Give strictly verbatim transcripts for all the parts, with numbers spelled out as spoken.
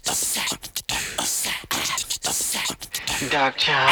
Dark child.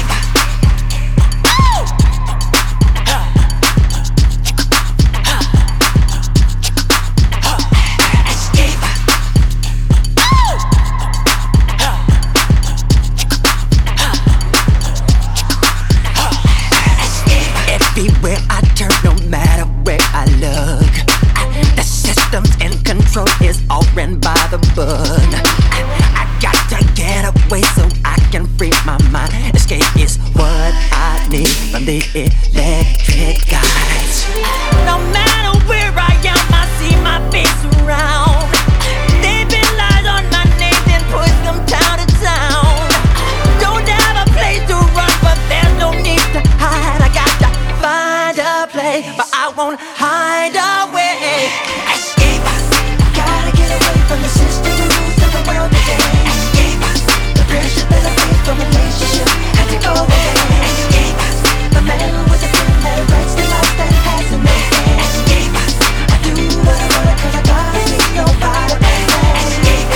Everywhere I turn, no matter where I look, the system's in control, is all ran by the book. I got to get away so I can free my mind. Escape is what I need from the electric guides. No matter where I am, I see my face around. They've been lies on my name, then push them town to town. Don't have a place to run, but there's no need to hide. I got to find a place, but I won't hide away. Escape, gotta get away from the system, the rules of the world today. Escape, the pressure that I face from relationship had to go away. Escape, the man with the pen that writes the life that has no name. Escape, I do what I wanna 'cause I gotta see nobody but me. Escape.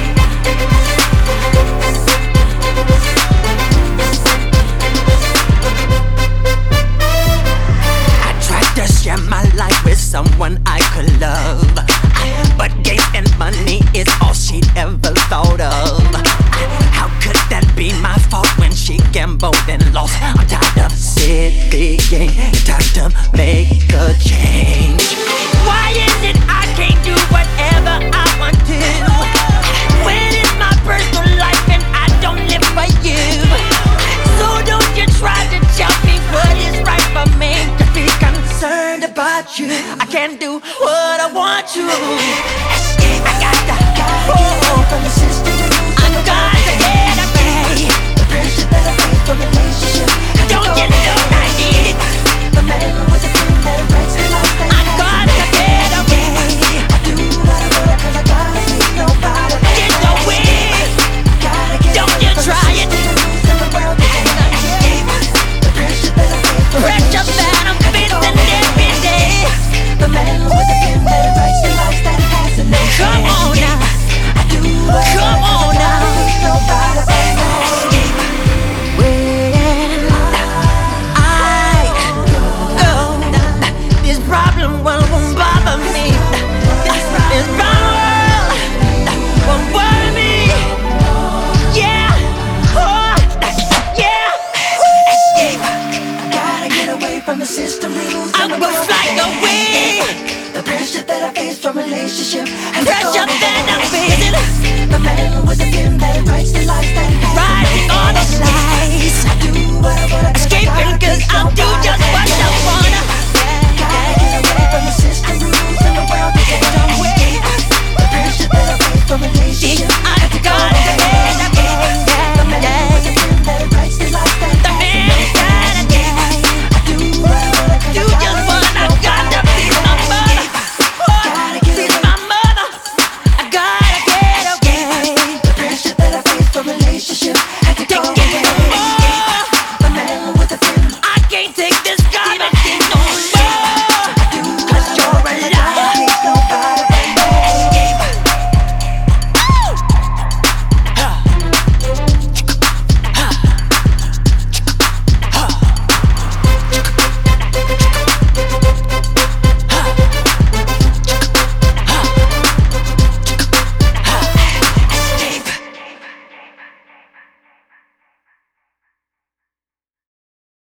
I tried to share my life with someone I could love, but gain and money is all she ever thought of. How could that be my fault when she gambled and lost? I'm tired of sitting, time to make a change. Why is it I can't do whatever I want to? When it's my personal life and I don't live for you. So don't you try to tell me what is right for me. Just be concerned about you. I can't do